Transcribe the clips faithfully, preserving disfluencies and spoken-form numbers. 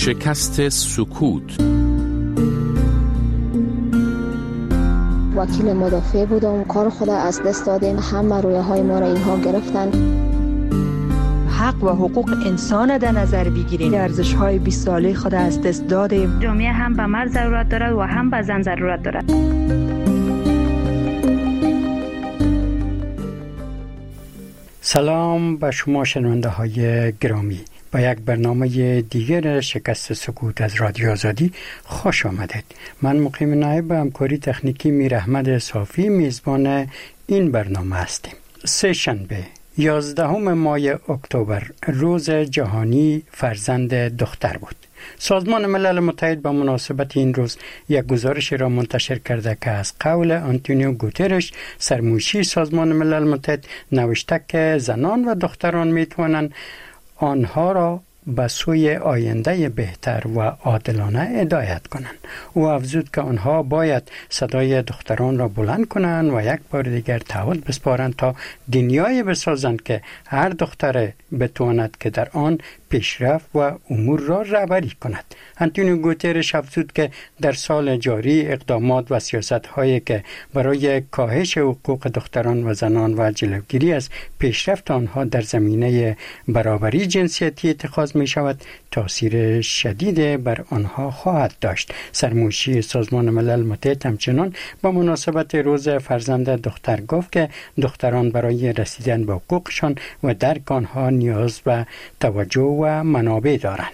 شکست سکوت. وکیل مدافع بودم، کار خود از دست دادیم، همه رویه های ما را اینها گرفتن. حق و حقوق انسان در نظر بگیریم، ارزش های بیست ساله خود از دست دادیم. جامعه هم به مرد ضرورت دارد و هم به زن ضرورت دارد. سلام به شما شنونده های گرامی، با یک برنامه دیگر شکست سکوت از رادیو آزادی خوش آمدید. من مقیم نایب به همکاری تکنیکی میر احمد صافی میزبان این برنامه هستیم. سه شنبه یازدهم ماه اکتبر روز جهانی فرزند دختر بود. سازمان ملل متحد به مناسبت این روز یک گزارش را منتشر کرده که از قول آنتونیو گوترش سرمنشی سازمان ملل متحد نوشته که زنان و دختران می توانند آنها را به سوی آینده بهتر و عادلانه هدایت کنند. او افزود که آنها باید صدای دختران را بلند کنند و یک بار دیگر تعهد بسپارند تا دنیایی بسازند که هر دختر بتواند که در آن پیشرفت و امور را رهبری کند. آنتونیو گوترش افزود که در سال جاری اقدامات و سیاست‌هایی که برای کاهش حقوق دختران و زنان و جلوگیری از پیشرفت آنها در زمینه برابری جنسیتی اتخاذ می شود تأثیر شدید بر آنها خواهد داشت. سرمنشی سازمان ملل متحد همچنان با مناسبت روز فرزند دختر گفت که دختران برای رسیدن به حقوقشان و درک آنها نیاز به توجه و منابع دارند.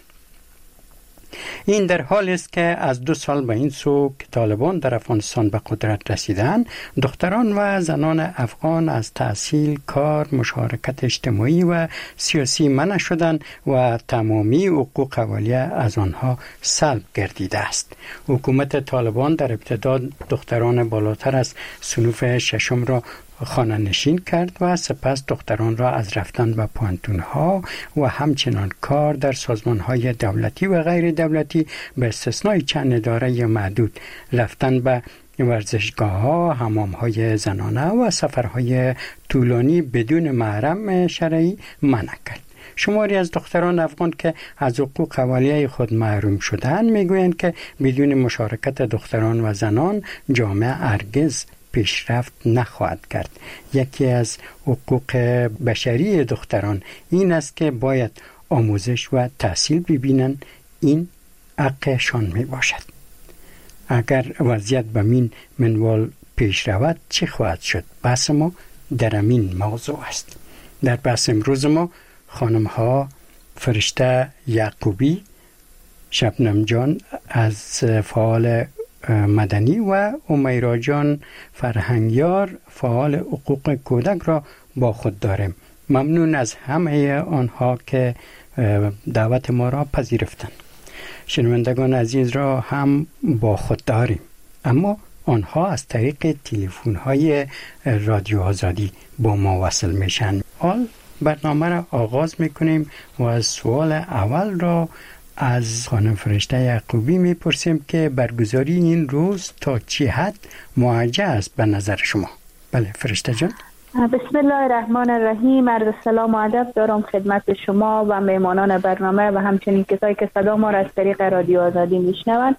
این در حالی است که از دو سال به این سو که طالبان در افغانستان به قدرت رسیدند، دختران و زنان افغان از تحصیل، کار، مشارکت اجتماعی و سیاسی منع شدند و تمامی حقوق اولیه از آنها سلب گردیده است. حکومت طالبان در ابتدا دختران بالاتر از صنف ششم را خانه نشین کرد و سپس دختران را از رفتن به پانتونها و همچنان کار در سازمانهای دولتی و غیر دولتی به استثنای چند اداره یا محدود، رفتن به ورزشگاه‌ها، حمام‌های زنانه و سفرهای طولانی بدون محرم شرعی منع کرد. شماری از دختران افغان که از حقوق اولیه خود محروم شدند میگویند که بدون مشارکت دختران و زنان جامعه هرگز پیشرفت نخواهد کرد. یکی از حقوق بشری دختران این است که باید آموزش و تحصیل ببینند. این حقشان می باشد. اگر وضعیت به این منوال پیش رود چه خواهد شد؟ بحث ما در این موضوع است. در بحث امروز ما خانم ها فرشته یعقوبی، شبنم جان از فعال مدنی و امیرا جان فرهنگیار فعال حقوق کودک را با خود داریم. ممنون از همه آنها که دعوت ما را پذیرفتند. شنوندگان عزیز را هم با خود داریم، اما آنها از طریق تلفن های رادیو آزادی با ما وصل میشن. حال برنامه را آغاز میکنیم و از سوال اول را از خانم فرشته یعقوبی میپرسیم که برگزاری این روز تا چه حد موجه است به نظر شما؟ بله فرشته جان. بسم الله الرحمن الرحیم. عرض سلام و ادب دارم خدمت شما و مهمانان برنامه و همچنین کسایی که صدا ما را از طریق رادیو آزادی میشنوند.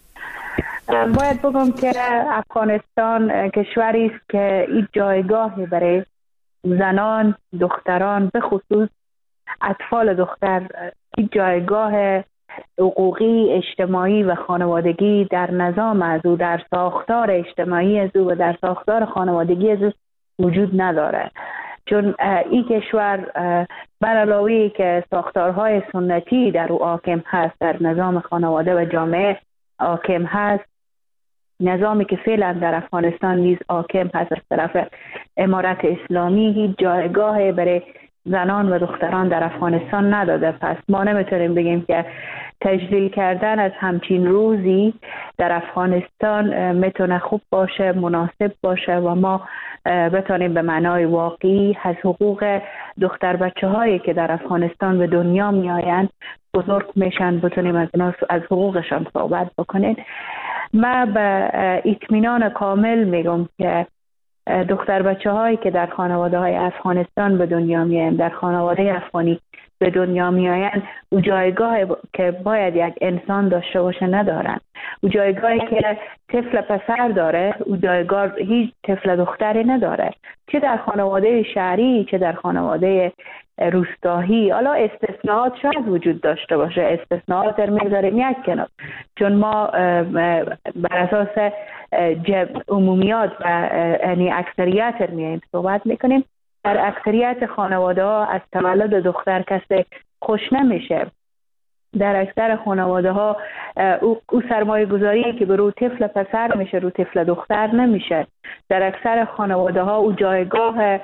باید بگم که افغانستان کشوری است که این جایگاهی برای زنان، دختران، به خصوص اطفال دختر، این جایگاه حقوقی، اجتماعی و خانوادگی در نظام از او، در ساختار اجتماعی از او و در ساختار خانوادگی از او وجود نداره. چون این کشور بر علاوه که ساختارهای سنتی در او حاکم هست، در نظام خانواده و جامعه حاکم هست، نظامی که فعلا در افغانستان نیز حاکم هست از طرف امارت اسلامی، هیچ جایگاه برای زنان و دختران در افغانستان نداده. پس ما نمیتونیم بگیم که تجلیل کردن از همچین روزی در افغانستان میتونه خوب باشه، مناسب باشه و ما بتونیم به معنای واقعی از حقوق دختر بچه هایی که در افغانستان به دنیا می آیند بزرگ میشن بتونیم از از حقوقشان صحبت بکنیم. من به اطمینان کامل میگم که دختر بچه هایی که در خانواده های افغانستان به دنیا می آیند، در خانواده افغانی به دنیا میآیند او جایگاه که باید یک انسان داشته باشه ندارن. او جایگاهی که طفل پسر داره او جایگاه هیچ طفل دختری نداره، چه در خانواده شهری چه در خانواده روستایی. حالا استثناءات شاید وجود داشته باشه، استثناءات رو میذاریم یک کنار، چون ما بر اساس عمومیات و یعنی اکثریت رو میایم صحبت میکنیم. در اکثریت خانواده ها از تولد دختر کسی خوش نمیشه. در اکثر خانواده ها او, او سرمایه گذاری که به رو طفل پسر میشه رو طفل دختر نمیشه. در اکثر خانواده ها او جایگاه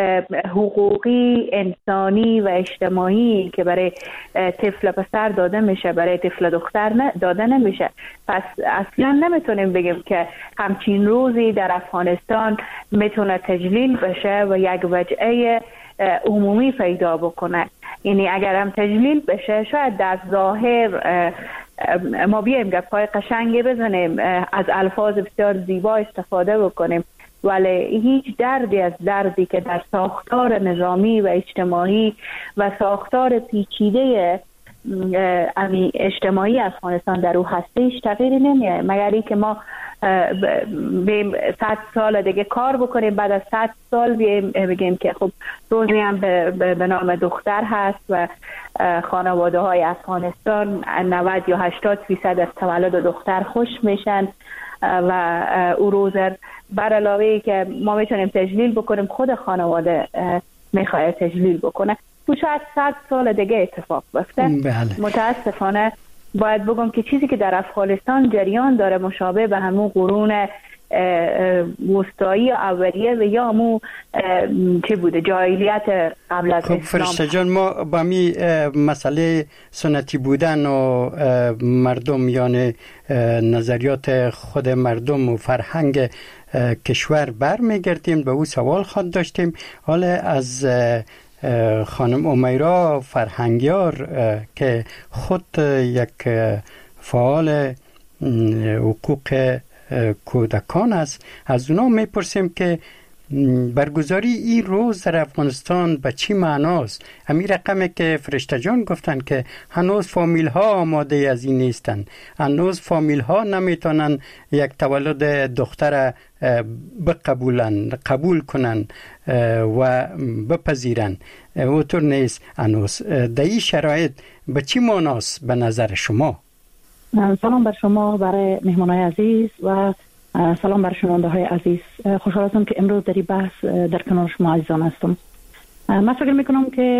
حقوقی انسانی و اجتماعی که برای طفل پسر داده میشه برای طفل دختر داده نمیشه. پس اصلا نمیتونیم بگیم که همچین روزی در افغانستان میتونه تجلیل بشه و یک وجهه عمومی پیدا بکنه. یعنی اگر هم تجلیل بشه شاید در ظاهر ما بیایم گپ‌های قشنگی بزنیم، از الفاظ بسیار زیبا استفاده بکنیم، ولی هیچ دردی از دردی که در ساختار نظامی و اجتماعی و ساختار پیچیده اجتماعی افغانستان در او هستش تغییری نمیاد، مگر اینکه ما بیم صد سال دیگه کار بکنیم، بعد از صد سال بیم بگیم که خب روزی هم به, به نام دختر هست و خانواده های افغانستان نود یا هشتاد فیصد از تولد دختر خوش میشن و او روز بر علاوه که ما میتونیم تجلیل بکنیم خود خانواده میخواد تجلیل بکنه تو شاید صد سال دیگه اتفاق بیفته. بله. متاسفانه باید بگم که چیزی که در افغانستان جریان داره مشابه به همون قرون وسطایی اولیه و یا همون چه بوده جاهلیت قبل از خب اسلام. فرشته جان، ما با می مسئله سنتی بودن و مردم یعنی نظریات خود مردم و فرهنگ کشور برمیگردیم به او سوال خود داشتیم. حالا از خانم امیرا فرهنگیار که خود یک فعال حقوق کودکان است، از اونا میپرسیم که برگزاری این روز در افغانستان به چی معناست؟ همین رقمی که فرشته جان گفتن که هنوز فامیل ها آماده از این نیستن، هنوز فامیل ها نمیتونن یک تولد دختر بقبولن قبول کنن و بپذیرن، اونطور نیست هنوز. در این شرایط به چی معناست به نظر شما؟ سلام بر شما، برای مهمانای عزیز و سلام بر شنونده های عزیز. خوشحال هستم که امروز در این بحث در کنار شما عزیزان هستم. من فکر میکنم که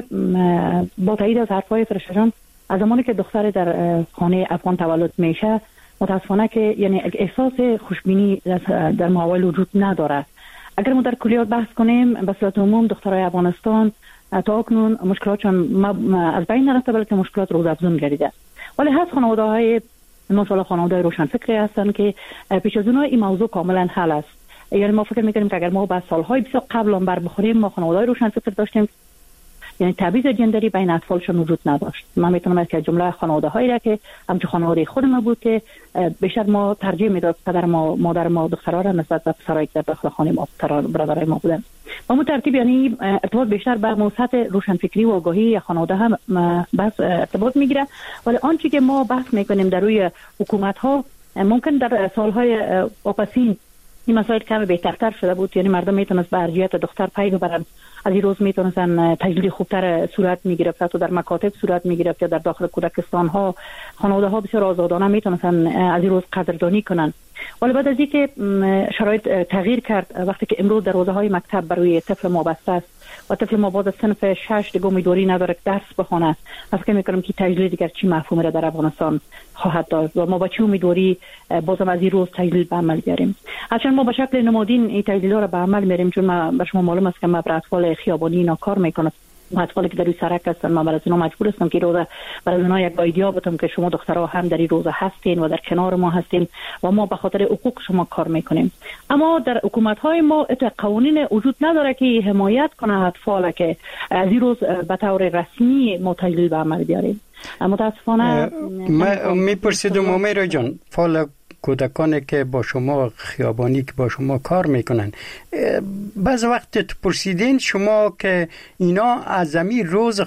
با تایید از حرفای فرشته جان، از زمانی که دختر در خانه افغان تولد میشه متاسفانه که یعنی احساس خوشبینی در ماحول وجود نداره. اگر ما در کلیات بحث کنیم به صورت عموم دخترای افغانستان تا اکنون مشکلاتشون از بین نرفته بلکه مشکلات روزافزون گردیده، ولی هست خانواده های مثلا خانواده روشنفکری هستن که پیش از اونها این موضوع کاملا حل است. یعنی ما فکر میکنیم که اگر ما به سالهای بسیار قبل هم بر بخوریم ما خانواده روشنفکر داشتیم، یعنی تبعیض جندری بین اطفالشون وجود نداشت. من میتونم از که جمله خانواده هایی را که همچون خانواده خود ما بود که بیشتر ما ترجیح میداد پدر ما مادر ما دخترها را نسبت به پسرایی که در داخل خانه ما برادرای ما بودن. با مو ترتیب یعنی ارتباط بیشتر به موسط روشنفکری و آگاهی یا خانواده هم بس ارتباط میگیره، ولی آنچه که ما بحث میکنیم در روی حکومت ها ممکن در سالهای واپسین این مسائل کم بهترتر شده بود، یعنی مردم میتونست به ارجحیت دختر پی ببرن. از این روز میتونستن تجلیل خوبتر صورت میگرفت، حتی در مکاتب صورت میگرفت یا در داخل کودکستان ها خانواده ها بسیار آزادانه میتونستن از این روز قدردانی کنن. ولی بعد از اینکه شرایط تغییر کرد، وقتی که امروز دروازه های مکتب برای طفل ما بسته است و طفل ما باز صنف شش دیگه امیدواری نداره که درس بخونه، فکر میکنم که تجلیل دیگر چی مفهومی را در افغانستان خواهد داشت و ما با چه امیدواری بازم از این روز تجلیل به عمل بیاریم. اصلا ما به شکل نمادین این تجلیل‌ها را به عمل میاریم، چون ما به شما معلوم است که ما برای اطفال خیابانی اینا کار میکنم، اطفالی که در این سرک هستن. من برای اینا مجبور هستم که روزه برای اینا یک ایده بدم که شما دخترها هم در این روزه هستین و در کنار ما هستین و ما به خاطر حقوق شما کار میکنیم. اما در حکومت های ما قوانین وجود نداره که حمایت کنه اطفال که از این روز به طور رسمی ما تجلیل به عمل بیاریم. متاسفانه ما میپرسیدم امیرا جان، فعال کودکانی که با شما خیابانی که با شما کار میکنن، بعض وقت پرسیدین شما که اینا از زمین روز خود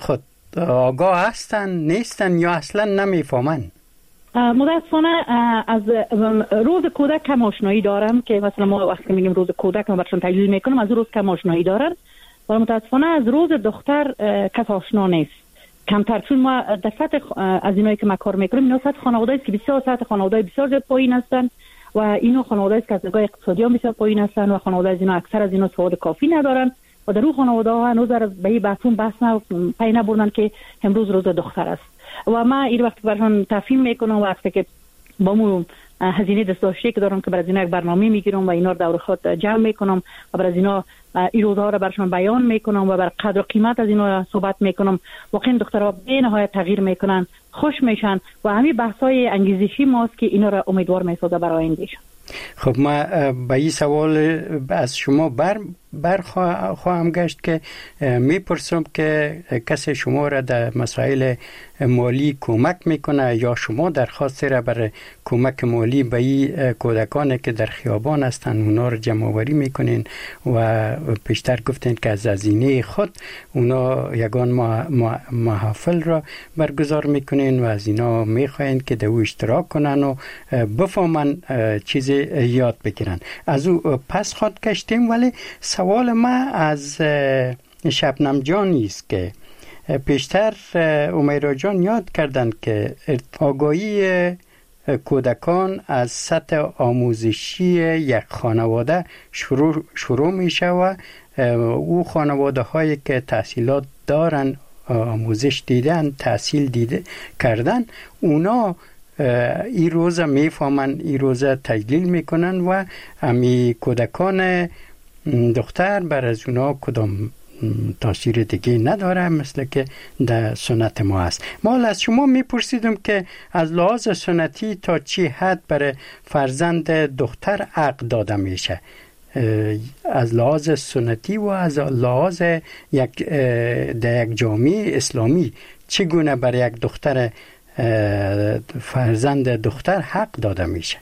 آگاه هستن نیستن یا اصلا نمیفهمن؟ متاسفانه از روز کودک کم آشنایی دارم که مثلا ما وقتی میگیم روز کودک ما برشون تجلیل میکنم از روز کم آشنایی دارن و متاسفانه از روز دختر کس آشنا نیست کمتر چون ما در سطح از اینایی که ما کار میکنیم اینا سطح خانواده است که بسیار سطح خانواده بسیار زیاد پایین هستن و اینا خانواده است که از نگاه اقتصادی هم بسیار پایین هستن و خانواده از اینا اکثر از اینا سواد کافی ندارن و در اون خانواده ها هنوز به این بحثون بحث نه پی نبردن که امروز روز دختر است و ما این وقت برشان تفهیم میکنم وقتی که با مو هزینه دستداشتی که دارم که برای اینا یک برنامه میگیرم و اینا رو دور خود جمع میکنم و برای اینا این روزها رو برشان بیان میکنم و بر قدر و قیمت از اینا صحبت میکنم واقعا دخترها به نهایت تغییر میکنن خوش میشن و همین بحثای انگیزشی ماست که اینا رو امیدوار میسازه برای آیندهشون. خب ما به این سوال از شما بر بر خواهم گشت که میپرسم که کسی شما را در مسائل مالی کمک میکنه یا شما درخواست را برای کمک مالی به این کودکانی که در خیابان هستن اونا رو جمع آوری میکنین و پیشتر گفتین که از هزینه خود اونا یگان محافل را برگزار میکنین و از اینا میخواین که دو اشتراک کنن و بفهمن چیزی یاد بگیرن. از او پس خود کشتیم ولی سوال ما از شبنم جانی است که پیشتر امیرا جان یاد کردند که آگاهی کودکان از سطح آموزشی یک خانواده شروع, شروع میشه و او خانواده هایی که تحصیلات دارن آموزش دیدن تحصیل دیده کردن اونا این روزه میفهمن این روزه تجلیل میکنن و امی کودکان دختر بر از اونا کدام تاثیر دیگه نداره مثل که در سنت ما است. ما از شما میپرسیدم که از لحاظ سنتی تا چی حد برای فرزند دختر عقد داده میشه از لحاظ سنتی و از لحاظ یک در یک جامعه اسلامی چگونه برای یک دختر فرزند دختر حق داده میشه؟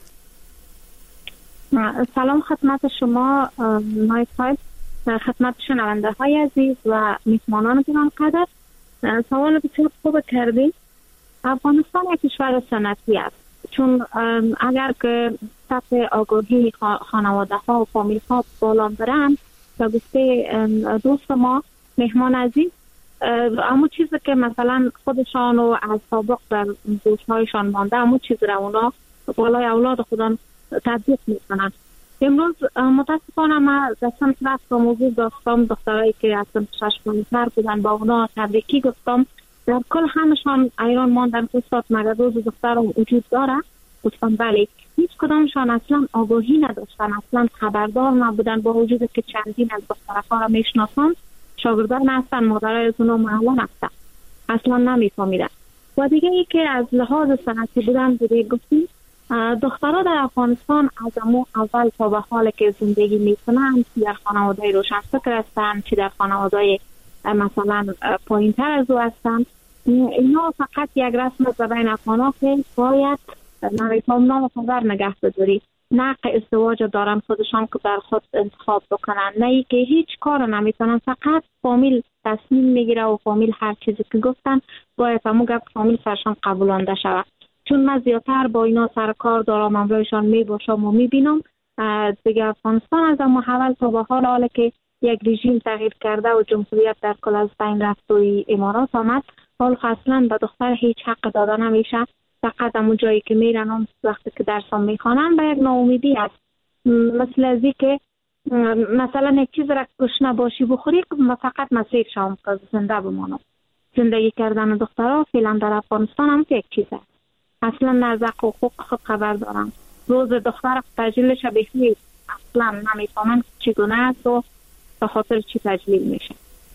سلام خدمت شما نایب صاحب، خدمت شنونده های عزیز و میهمانان گران قدر. سوال بسیار خوب کردید. افغانستان یک کشور سنتی است چون اگر که سطح آگاهی خانواده ها و فامیل ها بالا برند و گفته دوست ما مهمان عزیز اما چیزی که مثلا خودشان و از سابق در گوشهایشان مانده اما چیز را اونا بالای اولاد خودان تطبیق میکنن. امروز متاسفانه ما در سمت رفت و موضوع داشتم دخترایی که از سمت شش مانیتر بودن با اونا تبریکی گفتم در کل همشان ایران ماندن که استاد مگر روز دختر وجود داره؟ گفتم بله. هیچ کدامشان اصلا آگاهی نداشتن اصلا خبردار نبودن با وجود که چندین از دخترها را میشناسن شاگردان هستن مادرای از اونا معلم هستن اصلا نمیفهمیدن. و دیگه ای که از لحاظ سنتی بودن بوده گفتیم دخترها در افغانستان از امو اول تا به حال که زندگی میکنن چی در خانواده روشن فکر هستن چی در خانواده مثلا پایین تر از او هستن اینا فقط یک رسم است بین افغانها که باید نمیتونم نام خبر نگه بداری نه که ازدواج دارن خودشان که در خود انتخاب بکنن نه ای که هیچ کار نمیتونن فقط فامیل تصمیم میگیره و فامیل هر چیزی که گفتن باید همون گفت فامیل سرشان قبولانده شود. چون من زیادتر با اینا سر کار دارم امروزشان می باشم و می بینم دیگه افغانستان از اما حول تا به حال حالا که یک رژیم تغییر کرده و جمهوریت در کل از بین رفت و امارات آمد حال اصلا به دختر هیچ حق داده نمیشه فقط همون جایی که میرن هم وقتی که درسان میخوانن به یک ناامیدی است مثل ازی که مثلا یک چیز را گشنه باشی بخوری فقط مسیر شام که زنده بمانم. زندگی کردن دخترها فعلا در افغانستان هم یک چیز است اصلا نرزق و حقوق خود خبر دارم روز دختر تجلیلش بهی اصلا نمیفهمن چگونه است و به خاطر چی تجلیل میشه.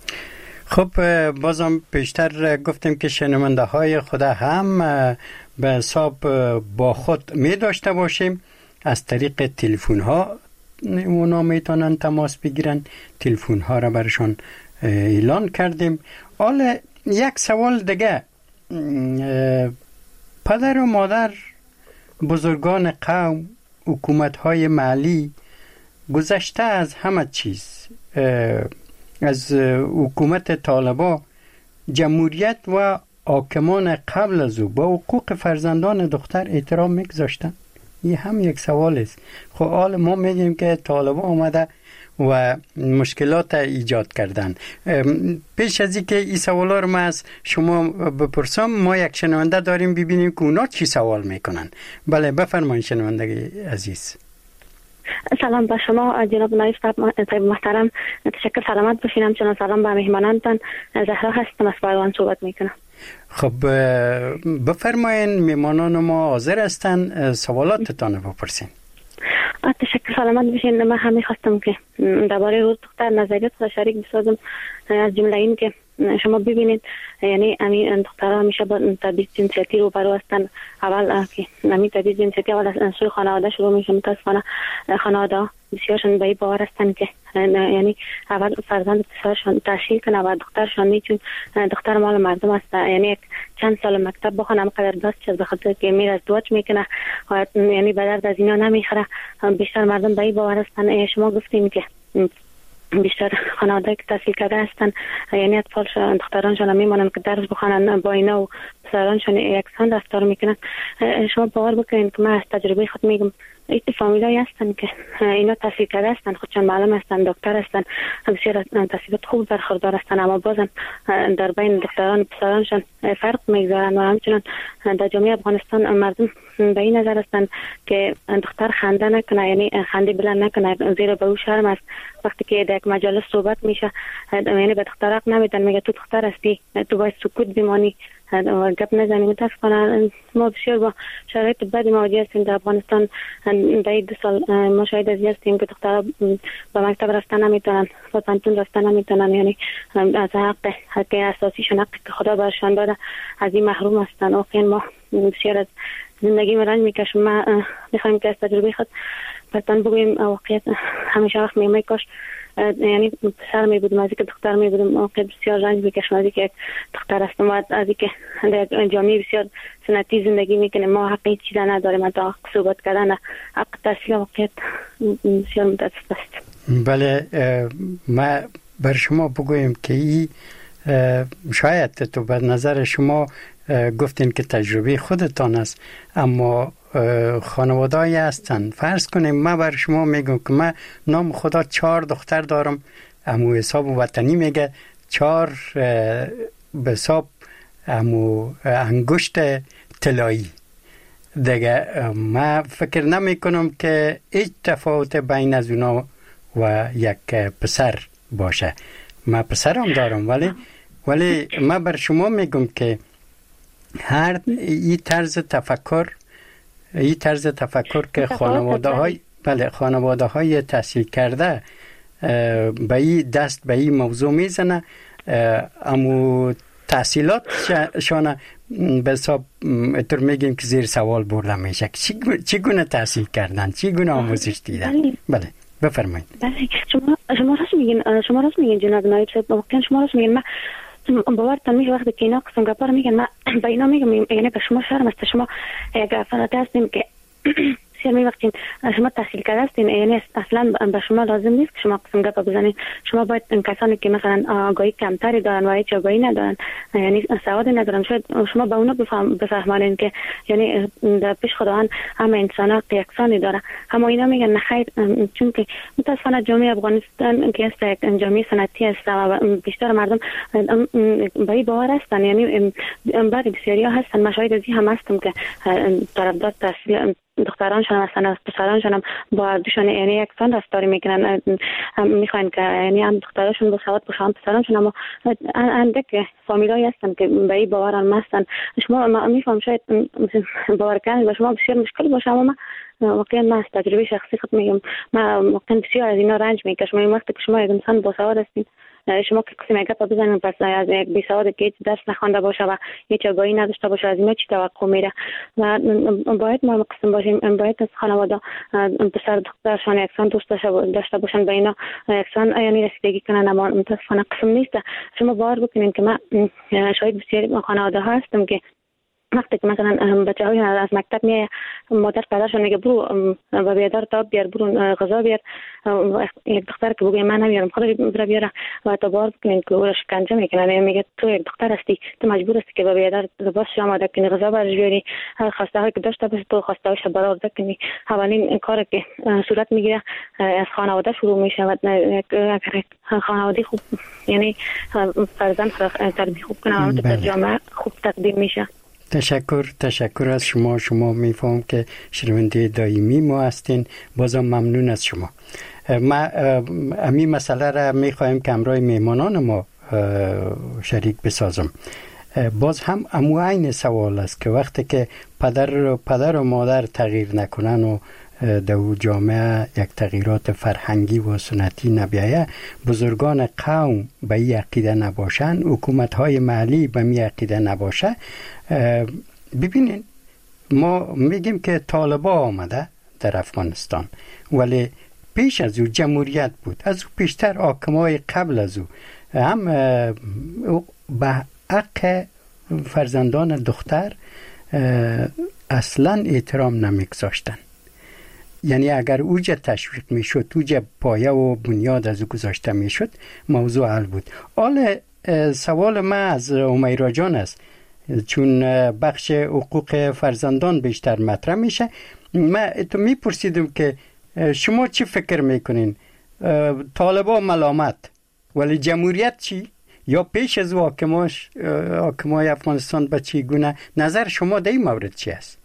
خب بازم پیشتر گفتیم که شنونده های خدا هم به حساب با خود می داشته باشیم از طریق تلفن ها اونا میتونن تماس بگیرن تلفن ها را برشان اعلان کردیم. حالا یک سوال دیگه پدر و مادر بزرگان قوم حکومت های محلی گذشته از همه چیز از حکومت طالبا جمهوریت و حاکمان قبل از او با حقوق فرزندان دختر احترام میگذاشتن؟ این هم یک سوال است. خب حال ما میگیم که طالبان آمده و مشکلات ایجاد کردن. پیش از اینکه این سوالا رو ما از شما بپرسم، ما یک شنونده داریم ببینیم که اونا چی سوال میکنن. بله بفرمایید شنونده عزیز. سلام به شما جناب نایب صاحب محترم، تشکر، سلامت باشین. همچنان سلام به مهمانانتان. زهرا هستم، از پایوان صحبت میکنم. خب بفرمایین، مهمانان ما حاضر هستن، سوالاتتان بپرسین. تشکر، سلامت باشین. من هم میخواستم که درباره روز دختر نظریات خود شریک بسازم. از جمله این که شما ببینید، یعنی همین دخترها همیشه با تبعیض جنسیتی روبرو هستند. اول که همین تبعیض جنسیتی اول از سوی خانواده شروع میشه. متاسفانه خانواده بسیارشون به این باور هستند که یعنی اول فرزند پسرشون تحصیل کنه و دخترشون نیچون دختر مال مردم است. یعنی یک چند سال مکتب بخونه هم قدر دست چیز بخاطر که میر از دوچ میکنه و یعنی به درد از اینا نمیخوره. بیشتر مردم به این باور هستند. شما گفتیم که بیشتر خانواده که تحصیل کرده هستن، یعنی اطفالشان دخترانشان هم میمانن که درس بخونن، با اینا و پسرانشان یکسان رفتار میکنن. شما باور بکنید که من از تجربه خود میگم، این فامیلایی هستن که اینا تحصیل کرده هستن، خودشان معلم هستن، دکتر هستن، بسیار تحصیلات خوب برخوردار هستن، اما بازم در بین دختران و پسرانشان فرق میگذارن. و همچنان در جامعه افغانستان مردم به این نظر هستن که دختر خنده نکنه، یعنی خنده بلند نکنه، زیرا به او شرم است. وقتی که در یک مجلس صحبت میشه، یعنی به دختر حق نمیدن، میگه تو دختر هستی، تو باید سکوت بمانی و گپ نزنی. متاسفانه ما بسیار با شرایط بدی مواجه هستیم در افغانستان. در دو سال ما شاهد از هستیم که دخترها به مکتب رفتن نمیتونن، به پانتون رفتن نمیتونن، یعنی از حق حق اساسیشون، حقی که خدا برشان داده، از این محروم هستن. واقعا ما بسیار از زندگی رنج میکشم. ما میخوایم که از تجربه خود برتان بگویم واقعیت همیشه وقت میگم کاش یعنی پسر می بودم از اینکه دختر می بودم. واقعا بسیار رنج میکشم از اینکه دختر هستم و از اینکه در جامعه بسیار سنتی زندگی میکنیم. ما حق هیچ چیز نداریم، حتی حق صحبت کردن، حق تحصیل. واقعیت بسیار متاسف است. بله، ما بر شما بگویم که این شاید تو به نظر شما گفتین که تجربه خودتان است، اما خانواده‌ای هستن. فرض کنیم من بر شما میگم که من نام خدا چهار دختر دارم، امو حساب وطنی میگه چهار به حساب امو انگشت طلایی دیگه. من فکر نمی کنم که هیچ تفاوت بین از اونا و یک پسر باشه. من پسرم دارم، ولی ولی من بر شما میگم که هر این طرز تفکر این طرز تفکر که خانواده های بله خانواده های تحصیل کرده به این دست به این موضوع میزنه، اما تحصیلات شانه به حساب اتر میگیم که زیر سوال برده میشه. چی گونه تحصیل کردن، چی گونه آموزش دیدن؟ بله بفرمایید. بله شما شما راست میگین، شما راست میگین جناب نایب صاحب، واقعا شما راست میگین. من باورتان میشه وقتی که اینا قسم گپا رو میگن، من به اینا میگم یعنی به شما شرم است. شما یک افراد هستیم که بسیار میوقتین شما تحصیل کرده هستین، یعنی اصلا به شما لازم نیست که شما قسم گپا بزنین. شما باید کسانی که مثلا آگاهی کمتری دارن و هیچ آگاهی ندارن، یعنی سواد ندارن، شاید شما به اونا بفهمانین که یعنی در پیش خداوند همه انسان‌ها یکسانی داره. اما اینا میگن نه خیر، چون که متاسفانه جامعه افغانستان که است یک جامعه سنتی است و بیشتر مردم به این باور هستن. یعنی بعضی بسیاری ها هستن، مشاهد از این هم هستم که طرفدار تحصیل دخترانشان هستن، از پسرانشان هم با دوشان یعنی یکسان رفتاری میکنن، میخواین که یعنی هم دخترانشون با سواد باشه هم پسرانشون، اما اندک فامیلایی هستن که به این باوران هستن. شما میفهم شاید باور کردن به شما بسیار مشکل باشه، اما من واقعا من از تجربه شخصی خود میگم، من واقعا بسیار از اینا رنج میکشم. این وقتی که شما یک انسان با سواد هستین، شما که کسی میگه پا بزنین پس از یک بی سواد که درس نخوانده باشه و هیچ آگاهی نداشته باشه، از اینا چی توقع میره؟ و باید ما قسم باشیم، باید از خانواده پسر دخترشان یکسان دوست داشته باشن، به اینا یکسان یعنی رسیدگی کنن، اما متاسفانه قسم نیست. شما باور بکنین که من شاید بسیاری خانواده ها هستم که وقتی که مثلا بچه های از مکتب می مادر پدرشون میگه برو و بیادر تا بیار، برو غذا بیار، یک دختر که بگه من نمیارم خودش بره بیاره و تا بار بکنین که او را شکنجه میکنن، میگه تو یک دختر هستی، تو مجبور هستی که با بیادر لباس آماده کنی، غذا برش بیاری، خواسته هایی که داشته باشه تو خواسته هاش برآورده کنی. اولین کار که صورت میگیره از خانواده شروع میشه و اگر خانواده خوب یعنی فرزند تربیت خوب کنه و در جامعه خوب تقدیم میشه. تشکر تشکر از شما. شما میفهم که شنونده دائمی ما هستین. بازم ممنون از شما. ما امی مسئله را میخوایم که همراه میهمانان ما شریک بسازم. باز هم امو عین سوال است که وقتی که پدر و پدر و مادر تغییر نکنن و در جامعه یک تغییرات فرهنگی و سنتی نبیایه، بزرگان قوم به این عقیده نباشن، حکومت‌های محلی به این عقیده نباشه. ببینین ما میگیم که طالبان آمده در افغانستان، ولی پیش از او جمهوریت بود، از او پیشتر حاکمای قبل از او هم به حق فرزندان دختر اصلا احترام نمیگذاشتن. یعنی اگر اوجه تشویق میشد، اوجه پایه و بنیاد از او گذاشته میشد، موضوع حل بود. حالا سوال من از امیرا جان است، چون بخش حقوق فرزندان بیشتر مطرح میشه، من تو میپرسیدم که شما چی فکر میکنین؟ طالبا ملامت، ولی جمهوریت چی؟ یا پیش از حاکماش حاکمای افغانستان به چی گونه؟ نظر شما در این مورد چی است؟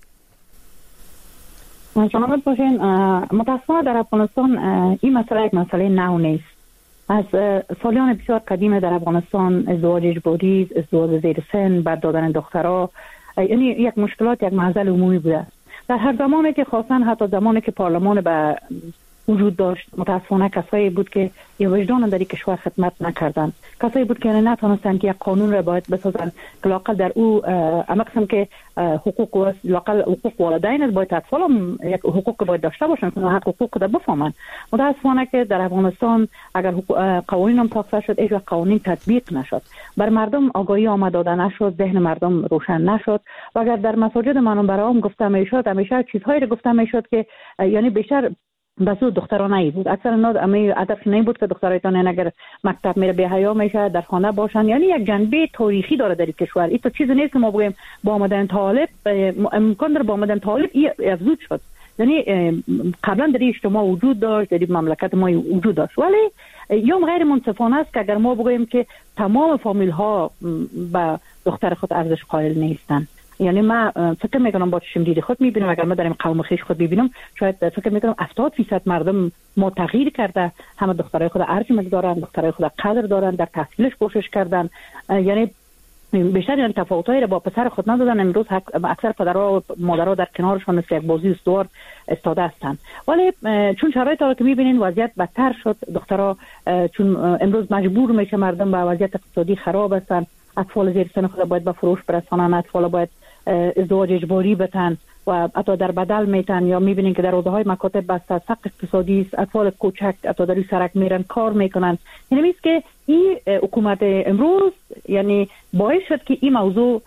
سلامت باشین. متاسفانه در افغانستان این مسئله یک مسئله نو نیست. از سالیان بسیار قدیم در افغانستان ازدواج اجباری، ازدواج زیر سن، بعد دادن دخترها، یعنی یک مشکلات، یک معضل عمومی بوده. در هر زمانی که خواستن، حتی زمانی که پارلمان به وجود داشت، متاسفانه کسایی بود که یه وجدان در این کشور خدمت نکردند، کسایی بود که نتونستن که یک قانون را باید بسازن که لاقل در او اما قسم که حقوق و لاقل حقوق والدین است، باید اطفال هم یک حقوق باید داشته باشن که حق حقوق را بفهمن. متاسفانه که در افغانستان اگر قوانین هم ساخته شد، هیچ قوانین تطبیق نشد، بر مردم آگاهی آمد داده نشد، ذهن مردم روشن نشد. و اگر در مساجد منبرام گفته میشد، همیشه چیزهایی را گفته میشد که یعنی بیشتر بسو دخترانه بود. اکثر اینا امی هدف نه بود که دخترایتان اگر مکتب میره به حیا میشه، در خانه باشن. یعنی یک جنبه تاریخی داره در این کشور. این تو چیزی نیست که ما بگیم با آمدن طالب امکان داره با آمدن طالب این افزود شد. یعنی قبلا در اجتماع وجود داشت، در مملکت ما وجود داشت، ولی یا غیر منصفانه است که اگر ما بگیم که تمام فامیل ها به دختر خود ارزش قائل نیستن. یعنی من فکر میکنم با چشم دید خود میبینم، اگر من در این قوم خویش خود ببینم، شاید فکر میکنم هفتاد درصد مردم ما تغییر کرده، همه دخترای خود ارج دارن، دخترای خود قدر دارن، در تحصیلش کوشش کردن. یعنی بیشتر یعنی تفاوتایی را با پسر خود ندادن. امروز اکثر پدرها و مادرها در کنارشان مثل یک بازی استوار استاده هستند. ولی چون شرایط را که میبینین وضعیت بدتر شد، دخترها چون امروز مجبور میشه مردم به وضعیت اقتصادی خراب هستند، اطفال زیر سن خود باید به فروش برسانن، اطفال باید ازدواج اجباری بتن و حتی در بدل میتن، یا میبینین که در روده های مکاتب بسته، سقف اقتصادی است، اطفال کوچک حتی در سرک میرن کار میکنن. یعنی میست که این حکومت امروز یعنی باعث شد که این موضوع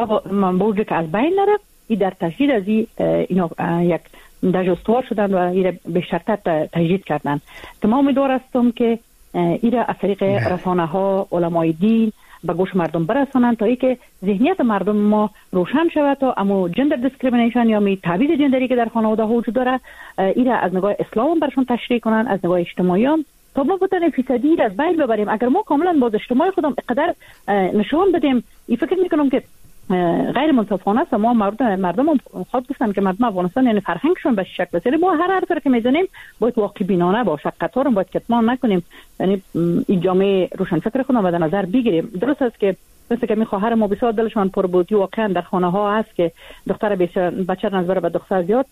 موضوع که از بین نره، این در تجدید از این اینا یک دژستوار شدن و این به شرط تجدید کردن که ما امیدوار هستم که این از طریق رسانه ها، علمای دین به گوش مردم برسانن تا ای که ذهنیت مردم ما روشن شود، تا اما جندر دیسکریمینیشن یا می تبعیض جندری که در خانواده ها وجود داره این از نگاه اسلام برشون تشریح کنن، از نگاه اجتماعی هم تا ما بتونیم فیصدی از بین ببریم. اگر ما کاملا باز اجتماعی خودم اقدر نشون بدیم، این فکر میکنم که غیر منصفانه است. ما مردم مردم خود گفتن که مردم افغانستان یعنی فرهنگشون به شکل است. ما هر حرفی که میزنیم باید واقع بینانه باشه، قطار باید کتمان نکنیم. یعنی این جامعه روشن فکر خودم به نظر بگیریم. درست است که مثل که می خواهر ما بسیار دلشان پر بود، واقعا در خانه ها هست که دختر بچه نظر به دختر زیاد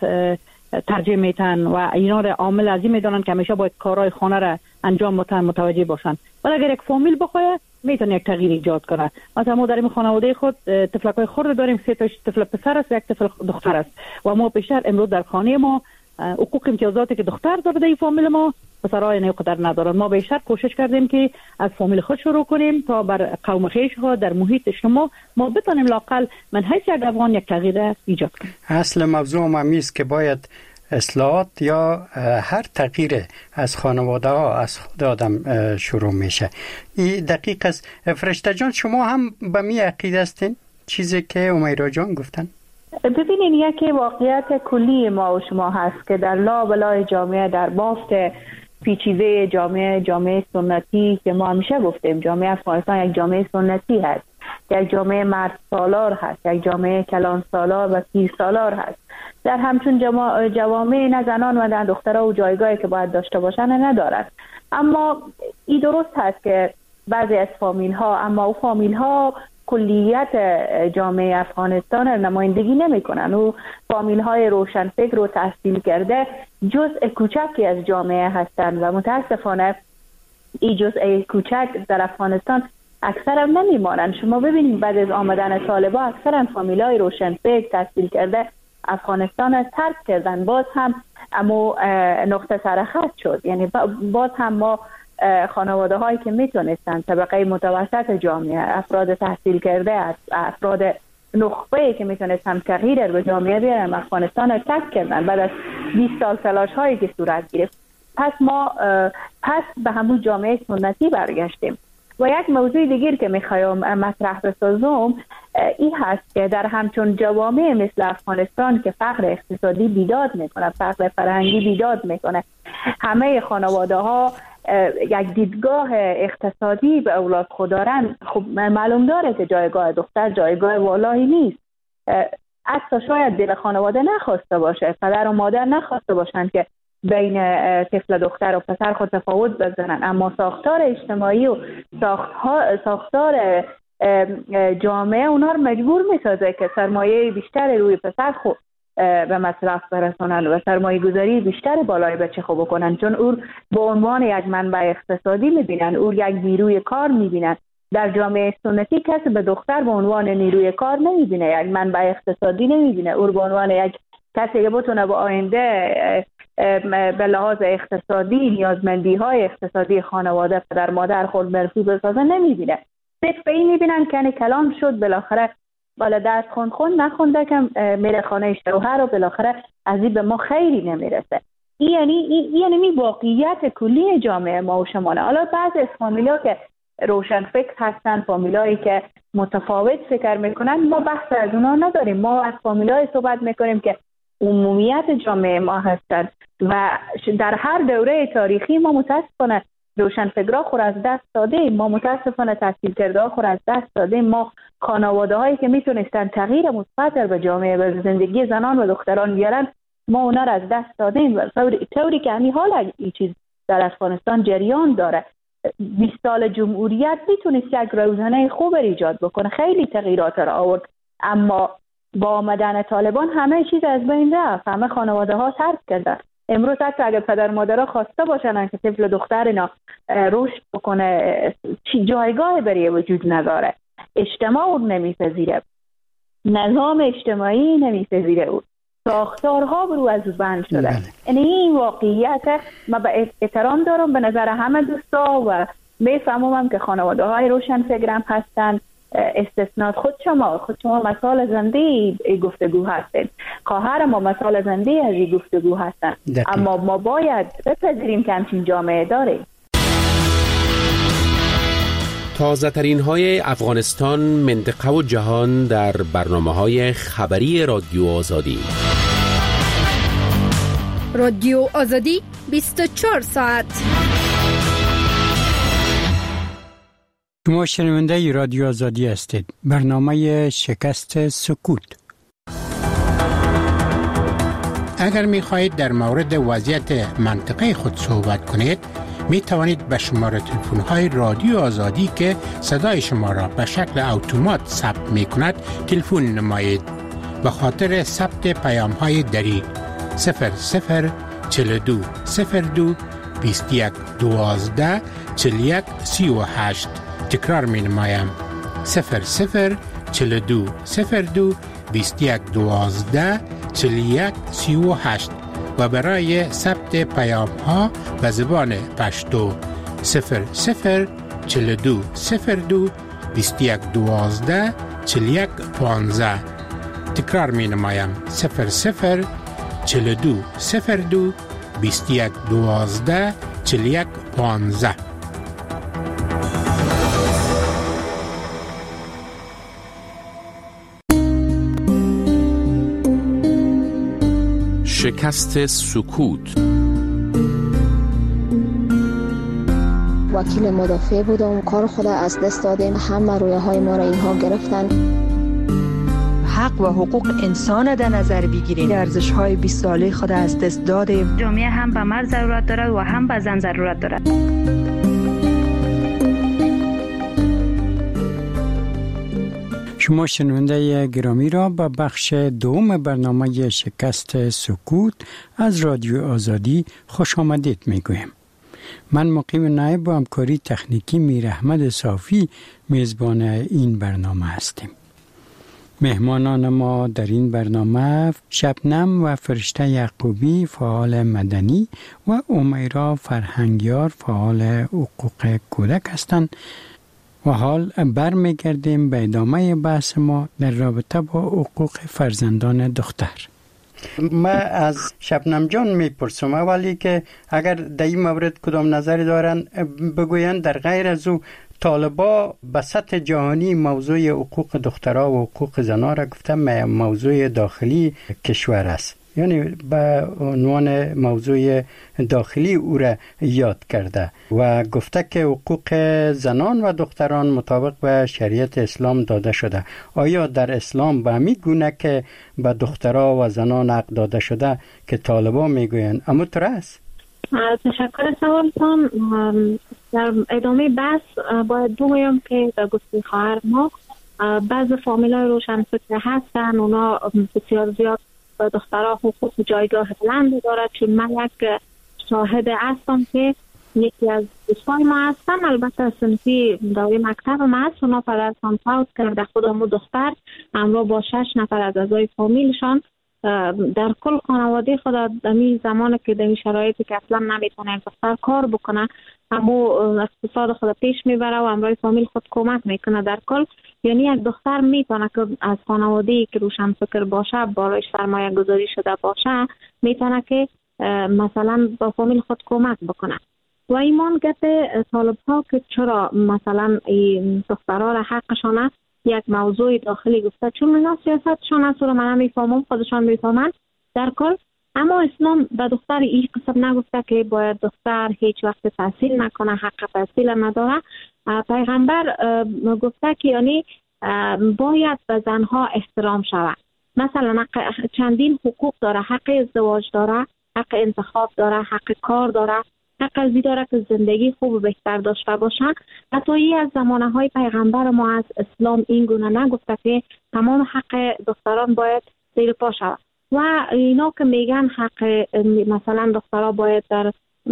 ترجیح میتن و اینا را عامل ازی میدونن که همیشه باید کارهای خانه را انجام بدن، متوجه باشن. ولی اگر یک فامیل بخواد میتونه یک تغییر ایجاد کنه. مثلا ما در این خانواده خود طفلکای خرد داریم، سه تا طفل پسر است، یک طفل دختر است و ما بیشتر امروز در خانه ما حقوق امتیازاتی که دختر داره در این فامیل ما پسرای نو قدر ندارن. ما بیشتر کوشش کردیم که از فامیل خود شروع کنیم تا بر قوم خویش ها در محیط اجتماع ما بتونیم لاقل من حیث یک افغان یک تغییر ایجاد کنیم. اصل موضوع هم است که باید اصلاحات یا هر تغییر از خانواده ها از خود آدم شروع میشه. این دقیق است. فرشته جان شما هم به می عقیده هستین چیزی که امیرا جان گفتن؟ ببینین یکی واقعیت کلی ما و شما هست که در لابلای جامعه، در بافت پیچیده جامعه جامعه سنتی که ما همیشه گفتیم جامعه افغانستان یک جامعه سنتی هست، یک جامعه مرد سالار هست، یک جامعه کلان سالار و پیر سالار هست. در همچون جوامع نه زنان و نه دخترها و جایگاهی که باید داشته باشن ندارد. اما این درست هست که بعضی از فامیل ها اما او فامیل ها کلیت جامعه افغانستان نمایندگی نمی کنن و فامیل های روشنفکر و تحصیل کرده جزء کوچکی از جامعه هستند و متاسفانه این جزء کوچک در افغانستان اکثر هم نمی مانند. شما ببینید بعد از آمدن طالبان اکثر فامیل های روشنفکر تحصیل کرده افغانستان از ترک کردن. باز هم اما نقطه سرخط شد، یعنی باز هم ما خانواده هایی که میتونستن طبقه متوسط جامعه، افراد تحصیل کرده، افراد نخبه‌ای که میتونستن تغییر به جامعه بیارن افغانستان رو ترک کردن بعد از بیست سال تلاش هایی که صورت گرفت. پس ما پس به همون جامعه سنتی برگشتیم. و یک موضوع دیگر که میخوایم مطرح بسازم این هست که در همچون جوامع مثل افغانستان که فقر اقتصادی بیداد میکنه، فقر فرهنگی بیداد میکنه، همه خانواده ها یک دیدگاه اقتصادی به اولاد خود دارن، خب معلوم داره که جایگاه دختر جایگاه والایی نیست. حتی شاید دل خانواده نخواسته باشه، پدر و مادر نخواسته باشن که بین طفل دختر و پسر خود تفاوت بزنن، اما ساختار اجتماعی و ساختار جامعه اونا رو مجبور میسازه که سرمایه بیشتر روی پسر خود به مصرف برسونن و سرمایه گذاری بیشتر بالای بچه خوب بکنن، چون او به عنوان یک منبع اقتصادی میبینن، او یک نیروی کار میبینن. در جامعه سنتی کسی به دختر به عنوان نیروی کار نمیبینه، یک منبع اقتصادی نمیبینه، او به عنوان یک کسی که بتونه با آینده به لحاظ اقتصادی نیازمندی های اقتصادی خانواده پدر مادر خود برسی بسازه نمیبینه. صرف به این میبینن که کلام شد بالاخره بالا درس خوند خوند نخونده که میره خانه شوهر و بالاخره از این به ما خیلی نمیرسه. این یعنی این یعنی می واقعیت کلی جامعه ما و شمانه. حالا بعضی از فامیلا که روشن فکر هستن، فامیلایی که متفاوت فکر میکنن، ما بحث از اونا نداریم. ما از فامیلای صحبت میکنیم که عمومیت جامعه ما هستند و در هر دوره تاریخی ما متاسفانه روشن فکرها خور از دست داده، ما متاسفانه تحصیل کرده ها خور از دست داده، ما خانواده هایی که میتونستن تغییر مثبت در به جامعه و زندگی زنان و دختران بیارن ما اونا را از دست دادیم و طوری که همین حال این چیز در افغانستان جریان داره. بیست سال جمهوریت میتونست یک روزانه خوب ایجاد بکنه، خیلی تغییرات را آورد، اما با آمدن طالبان همه چیز از بین رفت، همه خانواده ها ترک کردن. امروز حتی اگر پدر مادرها خواسته باشن که طفل دختر اینا رشد بکنه، چی جایگاه برای وجود نداره، اجتماع اون نمیپذیره، نظام اجتماعی نمیپذیره، اون ساختارها برو از بند شده. یعنی این واقعیت ما به احترام دارم به نظر همه دوستا و میفهمم که خانواده های روشن فکرم هستن، استثنات خود شما خود شما مثال زنده ای گفتگو هستید، خواهر ما مثال زنده از این گفتگو هستن، اما ما باید بپذیریم که همچین جامعه داریم. تازه ترین های افغانستان، منطقه و جهان در برنامه های خبری رادیو آزادی. رادیو آزادی بیست و چهار ساعت. شما شنونده رادیو آزادی هستید. برنامه شکست سکوت. اگر می خواهید در مورد وضعیت منطقه خود صحبت کنید، می توانید به شماره تلفن های رادیو آزادی که صدای شما را به شکل اتومات ثبت می کند تلفن نمایید. به خاطر ثبت پیام های دری صفر صفر چهل و دو صفر دو بیست و یک دوازده چهل و یک سی و هشت. تکرار می نمایم صفر صفر چهل و دو صفر دو بیست و یک دوازده چهل و یک سی و هشت. و برای ثبت پیام ها به زبان پشتو صفر صفر چهل و دو صفر دو بیست و یک دوازده چهل و یک پانزده. تکرار می نمایم صفر صفر چهل و دو صفر دو بیست و یک دوازده چهل و یک پانزده. شکست سکوت. وکیل مدافع بودم، کار خود از دست دادیم، همه رویه های ما را اینها گرفتن. حق و حقوق انسان در نظر بگیرید. ارزش های بیست ساله خود از دست دادیم. جامعه هم به مرد ضرورت دارد و هم به زن ضرورت دارد. شما شنونده گرامی را به بخش دوم برنامه شکست سکوت از رادیو آزادی خوش آمدید می گویم. من مقیم نایب با همکاری تکنیکی میر احمد صافی میزبان این برنامه هستیم. مهمانان ما در این برنامه شبنم و فرشته یعقوبی فعال مدنی و امیرا فرهنگیار فعال حقوق کودک هستند. و حال برمیگردیم به ادامه بحث ما در رابطه با حقوق فرزندان دختر. ما از شبنم جان میپرسم اولی که اگر در این مورد کدام نظری دارن بگوین، در غیر از او طالبا به سطح جهانی موضوع حقوق دخترها و حقوق زنها را گفتن موضوع داخلی کشور است، یعنی به عنوان موضوع داخلی او را یاد کرده و گفته که حقوق زنان و دختران مطابق به شریعت اسلام داده شده. آیا در اسلام به همین گونه که به دخترها و زنان حق داده شده که طالبان میگویند اما طور است؟ تشکر سوالتان. در ادامه بحث باید بگویم که در گفته خواهر ما بعض فامیلای روشنفکر هستن، اونا بسیار زیاد به دخترها حقوق جایگاه بلند دارد. چون من یک شاهد هستم که یکی از دوستان ما هستن، البته سنفی دوره مکتب ما هست، اونا پدرشان فوت کرده، خودمو دختر همراه با شش نفر از اعضای فامیلشان در کل خانواده خود دمی زمانی که دمی شرایطی که اصلا نمیتونه دختر کار بکنه اما اقتصاد خود پیش میبره و همراه فامیل خود کمک میکنه. در کل یعنی یک دختر میتونه که از خانواده‌ای که روشن فکر باشه، بالایش سرمایه گذاری شده باشه، میتونه که مثلا با فامیل خود کمک بکنه. و ایمان گفته طالب ها که چرا مثلا این دخترها را حقشانه یک موضوع داخلی گفته، چون اینا سیاستشان است و من میفهمم، خودشان میفهمن در کل. اما اسلام به دختر این قسم نگفته که باید دختر هیچ وقت تحصیل نکنه، حق تحصیل نداره. پیغمبر گفته که یعنی باید به زنها احترام شود. مثلا چندین حقوق داره، حق ازدواج داره، حق انتخاب داره، حق کار داره، حق ازی داره که زندگی خوب و بهتر داشته باشه. حتی ای از زمانه های پیغمبر ما از اسلام این گونه نگفته که تمام حق دختران باید زیر پا شود. و اینا که میگن حق مثلا دخترها باید در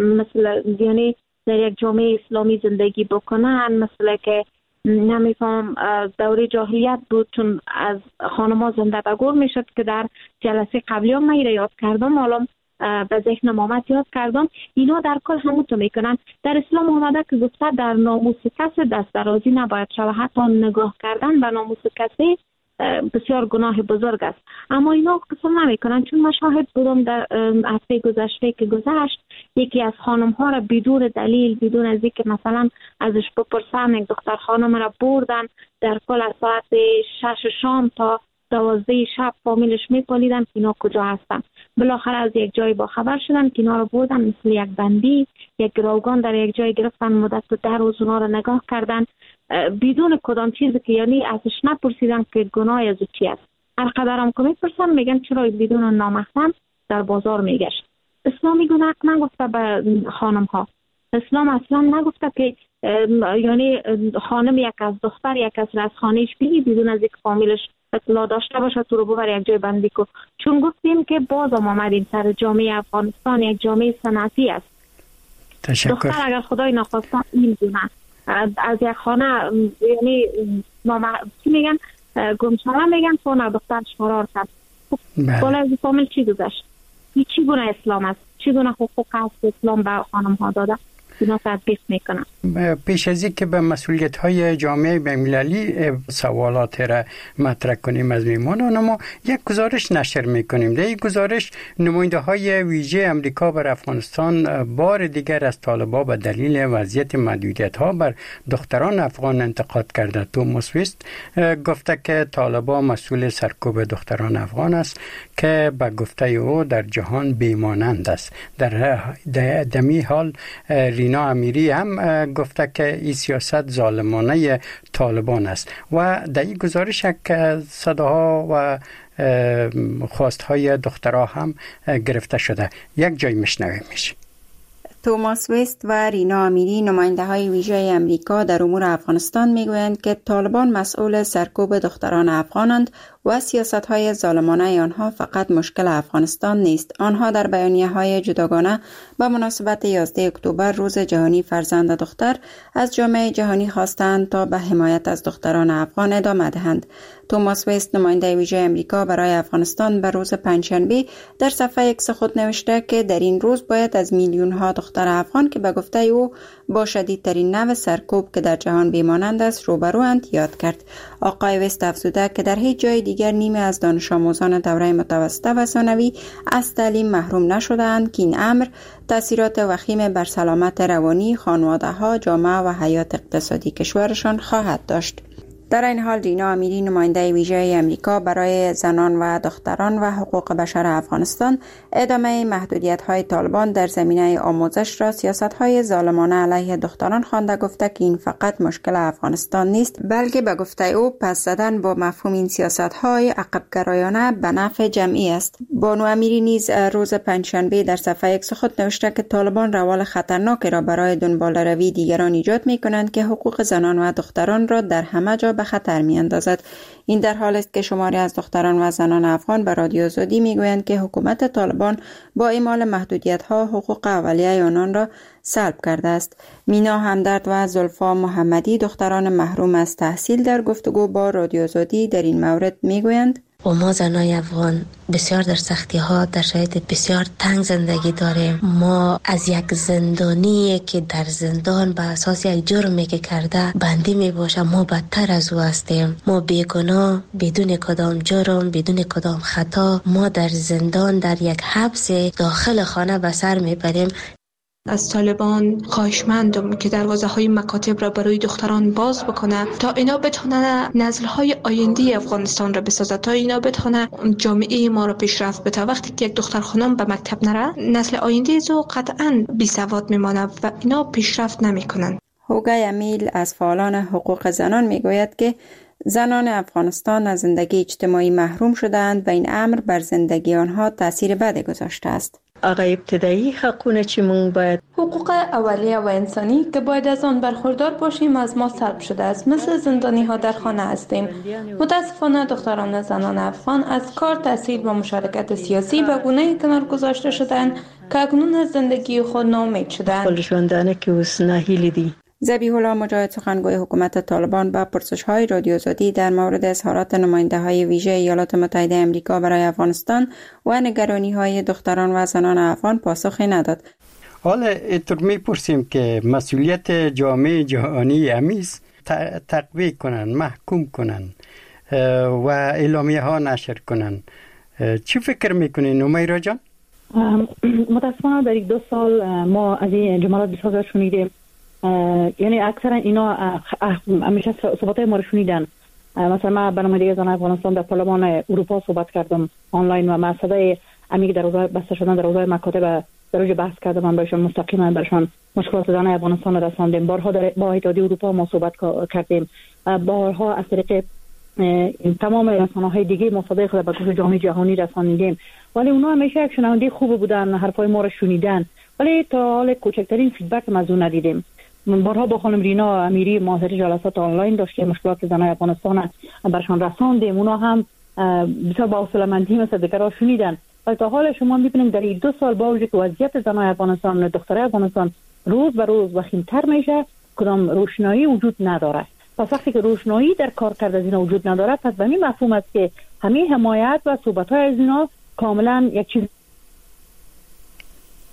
مثل یعنی در یک جامعه اسلامی زندگی بکنن، مثل که نمیفهم دوره جاهلیت بود، چون از خانم‌ها زنده بگور میشد که در جلسه قبلی هم من یاد کردم، حالا به ذهن مامت یاد کردم. اینا در کل همونطور میکنن. در اسلام آمده که گفته در ناموس کسی دست درازی نباید شود، حتی نگاه کردن به ناموس کسی بسیار گناه بزرگ است. اما اینا قسم نمیکنن، چون من شاهد بودم در هفته گذشته که گذشت یکی از خانم ها را بدون دلیل، بدون از اینکه مثلا ازش بپرسن، یک دختر خانم را بردن در کل از ساعت شش شام تا دوازده شب فامیلش میپالیدن که اینا کجا هستن. بالاخره از یک جای با خبر شدن که اینا رو بردن مثل یک بندی، یک گروگان در یک جای گرفتن، مدت در روز اونا رو نگاه کردن بدون کدام چیزی که یعنی ازش نپرسیدن که گناه از چی است. هر قدرم که میپرسن میگن چرا بدون نامحرم در بازار میگشت. اسلام میگه حق نگفته به خانم ها. اسلام اصلا نگفته که یعنی خانم یک از دختر یک از از خانهش بگی بدون از یک فامیلش اطلاع داشته باشه تو رو ببر یک جای بندی کو. چون گفتیم که باز هم آمدیم سر جامعه افغانستان یک جامعه صنعتی است. تشکر. دختر اگر خدای نخواسته این دونه از یک خانه یعنی ماما چی میگن گمشاره میگن تو نه دخترش فرار کرد. بالا از فامیل چی گذشت؟ این چی گونه اسلام است، چی گونه حقوق است اسلام به خانم ها داده، اینا تطبیق میکنن. پیش از این که به مسئولیت های جامعه بین‌المللی سوالات را مطرح کنیم از میمانان، ما یک گزارش نشر میکنیم. در این گزارش نماینده های ویژه امریکا بر افغانستان بار دیگر از طالبان به دلیل وضعیت محدودیت ها بر دختران افغان انتقاد کرده. توماس ویست گفته که طالبان مسئول سرکوب دختران افغان است که به گفته او در جهان بیمانند است. در دمی حال رینا امیری هم گفته که این سیاست ظالمانه طالبان است و در این گزارش که صداها و خواستهای دخترها هم گرفته شده. یک جای مشنویمش. توماس ویست و رینا امیری نماینده های ویژه امریکا در امور افغانستان میگویند که طالبان مسئول سرکوب دختران افغانند و سیاست های ظالمانه آنها فقط مشکل افغانستان نیست. آنها در بیانیه های جداگانه به مناسبت یازده اکتبر روز جهانی فرزند دختر از جامعه جهانی خواستند تا به حمایت از دختران افغان ادامه دهند. توماس ویست نماینده ویژه امریکا برای افغانستان به روز پنجشنبه در صفحه ایکس خود نوشته که در این روز باید از میلیون ها دختر افغان که به گفته او با شدیدترین نوع سرکوب که در جهان بیمانند است روبروند یاد کرد. آقای ویست افزوده که در هیچ جای دیگر نیمه از دانش آموزان دوره متوسطه و ثانوی از تعلیم محروم نشده‌اند که این امر تاثیرات وخیم بر سلامت روانی خانواده‌ها، جامعه و حیات اقتصادی کشورشان خواهد داشت. در این حال رینا امیری نماینده ویژه امریکا برای زنان و دختران و حقوق بشر افغانستان ادامه محدودیت‌های طالبان در زمینه آموزش را سیاست‌های ظالمانه علیه دختران خوانده، گفته که این فقط مشکل افغانستان نیست بلکه به گفته او پس زدن با مفهوم این سیاست‌های عقب‌گرایانه به نفع جمعی است. بانو امیری نیز روز پنجشنبه در صفحه ایکس خود نوشته که طالبان روال خطرناکی را برای دنباله‌روی دیگران ایجاد می‌کنند که حقوق زنان و دختران را در همه جا به خطر می‌اندازد. این در حالی است که شماری از دختران و زنان افغان به رادیو آزادی میگویند که حکومت طالبان با اعمال محدودیت‌ها حقوق اولیه آنان را سلب کرده است. مینا همدرد و زلفا محمدی دختران محروم از تحصیل در گفتگو با رادیو آزادی در این مورد میگویند: و ما زنای افغان بسیار در سختی ها، در شرایط بسیار تنگ زندگی داریم. ما از یک زندانی که در زندان به اساس یک جرمی که کرده بندی می باشه، ما بدتر از او هستیم. ما بیگناه، بدون کدام جرم، بدون کدام خطا، ما در زندان در یک حبس داخل خانه به سر می بریم. از طالبان خواهشمندم که دروازه های مکاتب را برای دختران باز بکنه تا اینا بتونن نسل های آینده افغانستان را بسازه، تا اینا بتونن جامعه ما را پیشرفت بده. وقتی که یک دختر خانم به مکتب نره، نسل آینده زو قطعا بی سواد میمانه و اینا پیشرفت نمیکنن. هوگای امیل از فعالان حقوق زنان میگوید که زنان افغانستان از زندگی اجتماعی محروم شدند و این امر بر زندگی آنها تاثیر بدی گذاشته است. آقا ابتدایی حقونه چی مون باید حقوق اولیه و انسانی که باید از آن برخوردار باشیم از ما سلب شده است. مثل زندانی ها در خانه هستیم. متاسفانه دختران و زنان افغان از کار، تحصیل و مشارکت سیاسی به گونه‌ای کنار گذاشته شدند که اکنون از زندگی خود ناامید شدند. خلشوندانه که اس ناهیلی دی. ذبیح الله مجاهد سخنگوی حکومت طالبان با پرسش‌های رادیو آزادی در مورد اظهارات نماینده‌های ویژه ایالات متحده آمریکا برای افغانستان و نگرانی‌های دختران و زنان افغان پاسخی نداد. حالا اینطور می‌پرسیم که مسئولیت جامعه جهانی امیز تقویه کنن، محکوم کنن و اعلامیه‌ها نشر کنن. چی فکر می‌کنین امیرا جان؟ متاسفانه در یک دو سال ما از این جملات بسیار شنیدیم. یعنی اکثرا اینا همیشه صحبتای ما رو شنیدن. مثلا من برنامه دیگه زن افغانستان در پارلمان اروپا صحبت کردم آنلاین و من صدای امی در روزهای بسته شدن در روزهای مکاتب در روز بحث کردم. من برشان مستقیما برشان مشکلات زن افغانستان رو رساندیم. بارها در با اتحادیه اروپا ما صحبت کردیم. بارها از طریق تمام رسانه‌های دیگه ما صدای خود به گوش جامعه جهانی رساندیم. ولی اونا همیشه یک شنونده خوب بودن، حرفای ما رو شنیدن. ولی تا حال کوچکترین فیدبک از اون ندیدیم. بارها با خانم رینا امیری ما جلسات آنلاین داشتیم، مشکلات زنان افغانستان برشان رساندیم. اونا هم بسیار با حوصله‌مندی مثل دیگرها شنیدن. ولی تا حال شما می‌بینیم در این دو سال با وجود که وضعیت زنان افغانستان و دخترای افغانستان روز به روز وخیم‌تر میشه، کدام روشنایی وجود نداره. پس وقتی که روشنایی در کار کرد از اینا وجود نداره، پس به این مفهوم است که همه حمایت و صحبت‌های از اینا کاملا یک چیز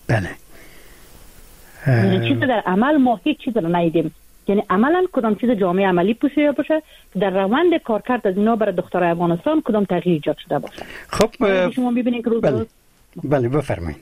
بله. یعنی چیز در عمل ما هیچ چیز رو ندیدیم، یعنی عملا کدام چیز جامعه عملی پوشیده باشه که در روند کارکرد از اینا برای دخترای افغانستان کدام تغییر ایجاد شده باشه. خب شما می‌بینید که روز بله بله بفرمایید.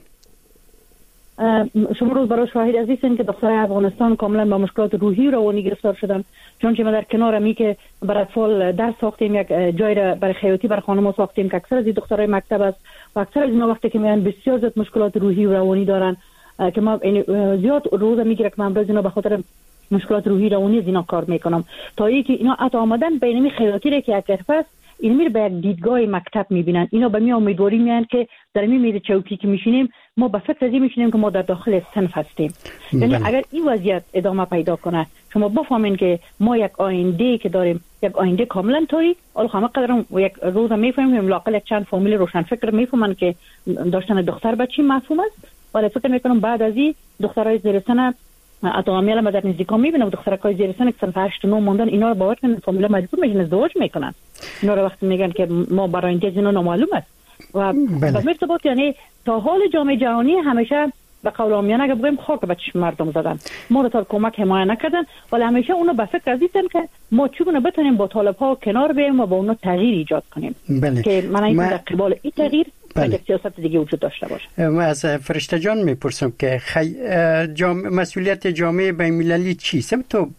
شما روز برای شاهد عزیزین که دخترای افغانستان کاملا با مشکلات روحی و روانی گرفتار شدن، چون که ما در کنار می که برای اطفال درس ساختیم، یک جای را برای خیاطی برای خانم‌ها ساختیم که اکثر از این دخترای مکتب است و اکثر از اینا وقتی که میان بسیار زیاد مشکلات روحی و روانی دارن که ما زیاد روز میگیره که من امروز اینا به خاطر مشکلات روحی روانی اینا کار میکنم تا اینکه اینا عطا آمدن به اینمی خیاطی را که یک حرفه است این میره به یک دیدگاه مکتب میبینن. اینا به می امیدواری میان که در می میره چوکی که میشینیم ما به فکر ازی میشینیم که ما در داخل صنف هستیم. یعنی اگر این وضعیت ادامه پیدا کنه شما بفهمین که ما یک آینده که داریم، یک آینده کاملا طوری اول همه قدرم یک روز میفهمیم لاقل یک چند فامیل روشن فکر میفهمن که داشتن دختر بچی مفهوم است، ولی فکر میکنم بعد از این دخترای زیر سن اتامیل ما در نزدیکا میبینم دخترای زیر سن که سن هشت نه ماندن اینا رو باور کنن فامیل مجبور میشن ازدواج میکنن. اینا رو وقتی میگن که ما برای اینجا اینا نامعلوم است و به مرتبط یعنی تا حال جامعه جهانی همیشه به قول عامیانه اگه بگیم خاک به چشم مردم زدن، ما رو تا کمک حمایت نکردن، ولی همیشه اونو به فکر ازیدن که ما چگونه بتونیم با طالب ها کنار بیایم و با اونا تغییر ایجاد کنیم. بله. که من این ما... در قبال این تغییر بله. سیاست دیگه وجود داشته باشه. ما از فرشته جان میپرسم که خی... جام... مسئولیت جامعه بین‌المللی چیست؟ تو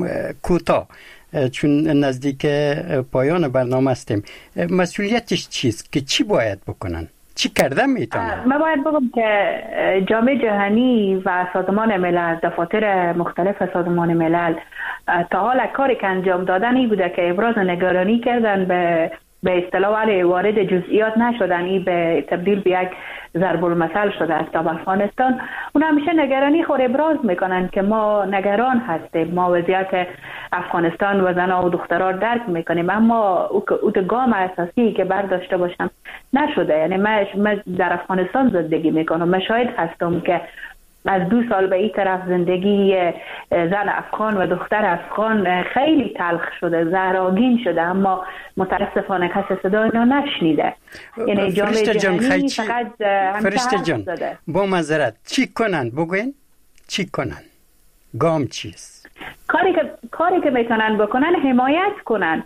کوتاه چون نزدیک پایان برنامه هستیم، مسئولیتش چیست که چی باید بکنن؟ چی کردن میتونن؟ من باید بگم که جامعه جهانی و سازمان ملل، دفاتر مختلف سازمان ملل تا حال کاری که انجام دادن این بوده که ابراز نگرانی کردن به به اصطلاح ولی وارد جزئیات نشدن، این به تبدیل به یک ضرب المثل شده است. در افغانستان اون همیشه نگرانی خود ابراز میکنن که ما نگران هستیم، ما وضعیت افغانستان و زنان و دختران درک میکنیم، اما او گام اساسی که برداشته باشم نشده. یعنی من در افغانستان زندگی میکنم، من شاهد هستم که از دو سال به این طرف زندگی زن افغان و دختر افغان خیلی تلخ شده، زهراگین شده، اما متاسفانه کسی صدا اینا نشنیده. یعنی جامعه جهانی فقط فرشته جان با معذرت چی کنن بگوین؟ چی کنن؟ گام چیست؟ کاری که کاری که میتونن بکنن حمایت کنن،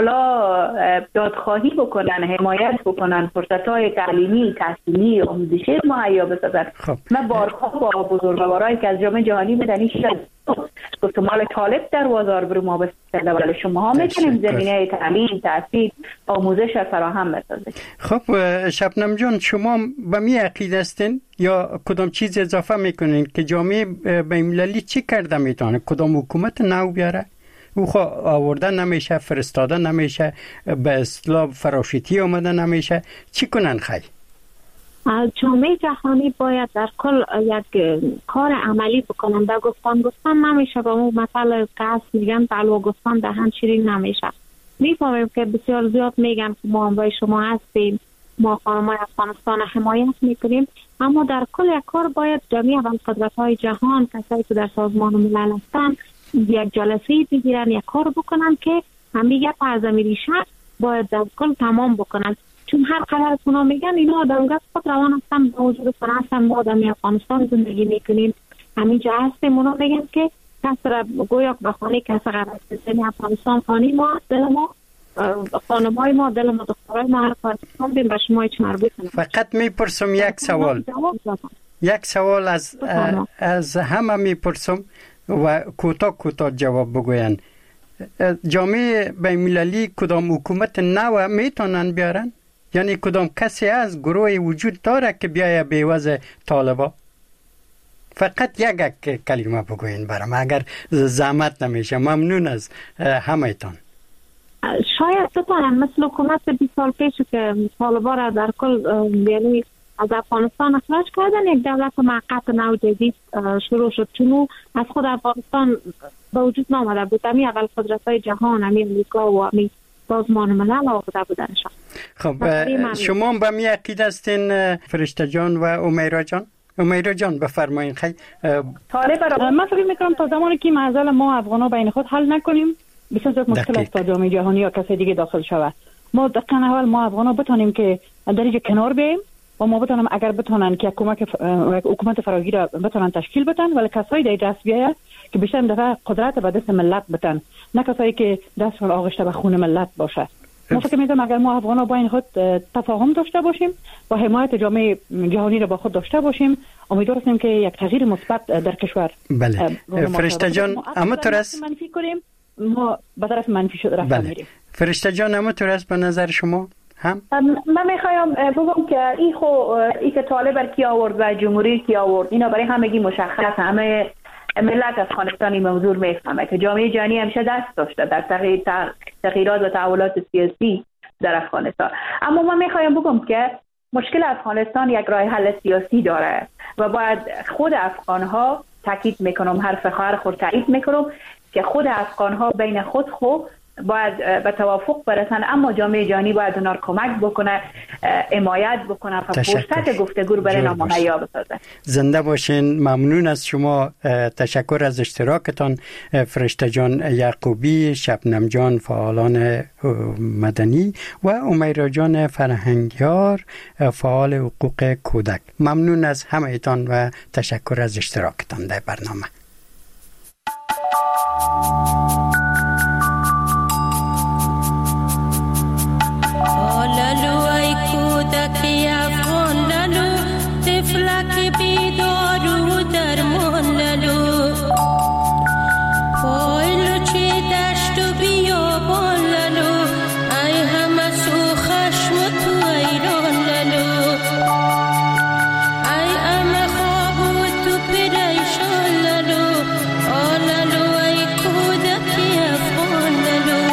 حالا دادخواهی بکنن، حمایت بکنن، فرصت‌های تعلیمی، تحصیلی، آموزشی مهیا بسازن. خب. من بارها با بزرگوارایی که از جامعه جهانی مدنی شد گفتم مال طالب در بازار برو ما بسازه، ولی شما ها میتونیم زمینه تعلیم، تحصیل، آموزش فراهم بسازید. خب شبنم جان شما به می عقیده هستین یا کدام چیز اضافه میکنین که جامعه بین‌المللی چی کرده میتونه؟ کدام حکومت نو بیاره؟ او خواه آوردن نمیشه، فرستادن نمیشه، به اصطلاح فراشیتی آمدن نمیشه، چی کنن خیلی؟ جامعه جهانی باید در کل یک کار عملی بکنن. در گفتن گفتن نمیشه، با اون مثل قصد میگن بلوا گفتن دهن شیرین نمیشه. میفهمیم که بسیار زیاد میگن که ما همراه شما هستیم، ما خانمای افغانستان حمایت میکنیم، اما در کل یک کار باید جمعی ابرقدرت های جهان، کسایی که در سازمان ملل هستن، یک جلسه بگیرن، یک کار بکنن که همیشه تعظیمی ریشه باید در کل تمام بکنن. چون هر قرار اونا میگن اینا آدمگاه خود روان هستن، با وجود فرانسه ما آدمی افغانستان زندگی میکنیم، همینجا هستیم. اونا میگن که کس را گویا به خانه کس قرار بزنی، افغانستان خانه ما، دل ما، خانمای ما، دل ما، دخترای ما، هر کارتون بیم به شما هیچ مربوط نمید. فقط میپرسم یک سوال یک سوال از از همه میپرسم و کوتاه کوتاه جواب بگوین. جامعه بین‌المللی کدام حکومت نو میتونن بیارن؟ یعنی کدام کسی از گروه وجود داره که بیایه بیوز طالبا؟ فقط یک کلمه بگوین برام اگر زحمت نمیشه. ممنون از همه تان. شاید بتونن مثل حکومت بیست سال پیش که طالبا را در کل یعنی از افغانستان اخراج کردن، یک دولت موقت نو جدید شروع شد، چون از خود افغانستان به وجود نامده بود. امی اول قدرت‌های جهان، امی امریکا و امی سازمان ملل آورده بودنشان. خب شما به می عقیده هستین فرشته جان و امیرا جان؟ امیرا جان بفرمایین. خیلی من فکر میکنم تا زمانی که معضل ما افغانا بین خود حل نکنیم بسیار زیاد مشکل است تا جامعه جهانی یا کسی دیگه داخل شود. ما دقیقاً اول ما افغانا بتونیم که در اینجا کنار بیاییم و ما بتونم اگر بتونن که کمک حکومت فراگیر را بتونن تشکیل بدن، ولی کسایی در دست بیاید که بیشتر دفعه قدرت به دست ملت بدن، نه کسایی که دستشون آغشته به خون ملت باشه. ما فکر می‌کنم اگر ما افغان‌ها با این خود تفاهم داشته باشیم و حمایت جامعه جهانی را با خود داشته باشیم، امیدوار هستیم که یک تغییر مثبت در کشور. بله فرشته جان، اما تو راست منفی کنیم، ما به طرف منفی شده رفتن بله. میریم. فرشته جان، اما تو راست به نظر شما هم من میخوایم بگم که این خو ای که طالب کی آورد و جمهوری کی آورد، اینا برای همگی مشخص، همه ملت افغانستانی موضوع میفهمه که جامعه جهانی همیشه دست داشته در تغییر تغییرات و تحولات سیاسی در افغانستان. اما من میخوایم بگم که مشکل افغانستان یک راه حل سیاسی داره و باید خود افغانها، تاکید میکنم حرف خواهر خود تایید میکنم که خود افغانها بین خود خو باید به توافق برسن، اما جامعه جهانی باید اونها کمک بکنه، حمایت بکنه و فرصت گفتگو برای اینا مهیا بسازه. زنده باشین. ممنون از شما. تشکر از اشتراکتان فرشته جان یعقوبی، شبنم جان فعالان مدنی و امیرا جان فرهنگیار فعال حقوق کودک. ممنون از همه ایتان و تشکر از اشتراکتان در برنامه. لالو ای کودکی افغان لالو، طفلک بیدارو درمان لالو، پایلو چی دشت و بیابان لالو، ای همه سو خشم و تو ایران لالو، ای همه خواب و تو پریشان لالو، آلالو ای کودکی افغان لالو.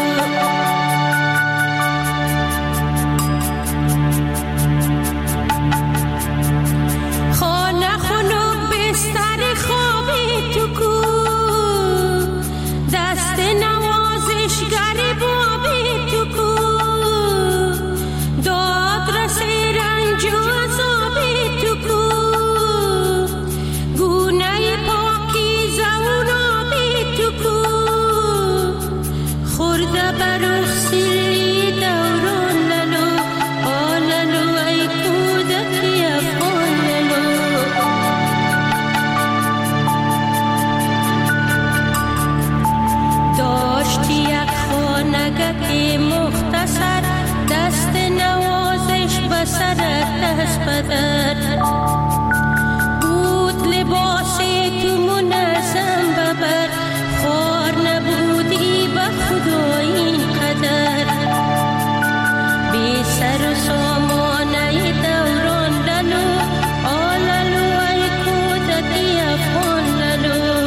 بود لباسی تو منظم ببر، خوار نبودی به خدا این قدر، بی سر و سامانه دوران لالو، آلالو ای کودکی افغان لالو.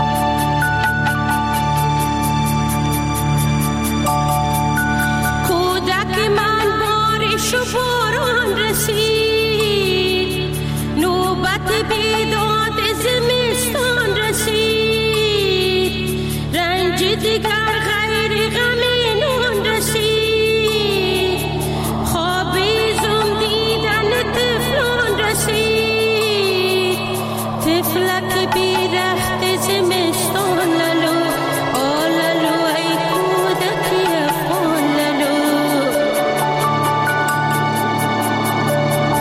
کودک من بارش و باران رسید، نوبت بیداد زمستان رسید، رنج دیگر غیر غم نون رسید، خوابیزم دیدن طفلان رسید، طفلک بیرخت زمستان لالو، آلالو ای کودکی افغان لالو.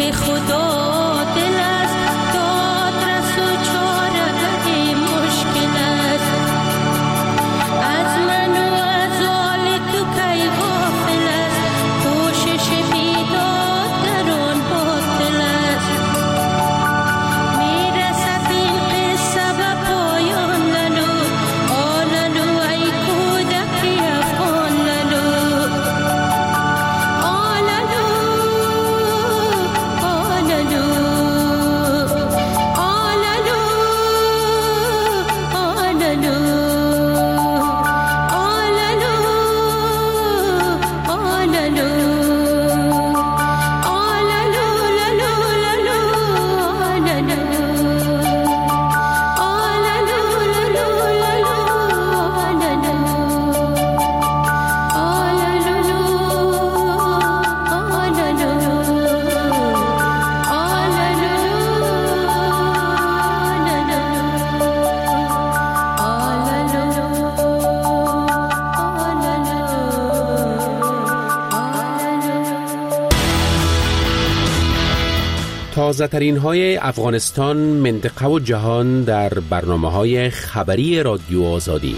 تازه‌ترین های افغانستان، منطقه و جهان در برنامه‌های خبری رادیو آزادی.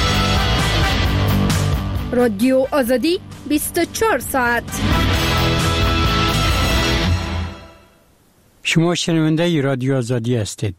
رادیو آزادی بیست و چهار ساعت. شما شنونده رادیو آزادی هستید.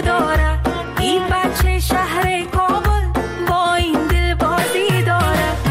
شهر کابل با این دل بازی داره.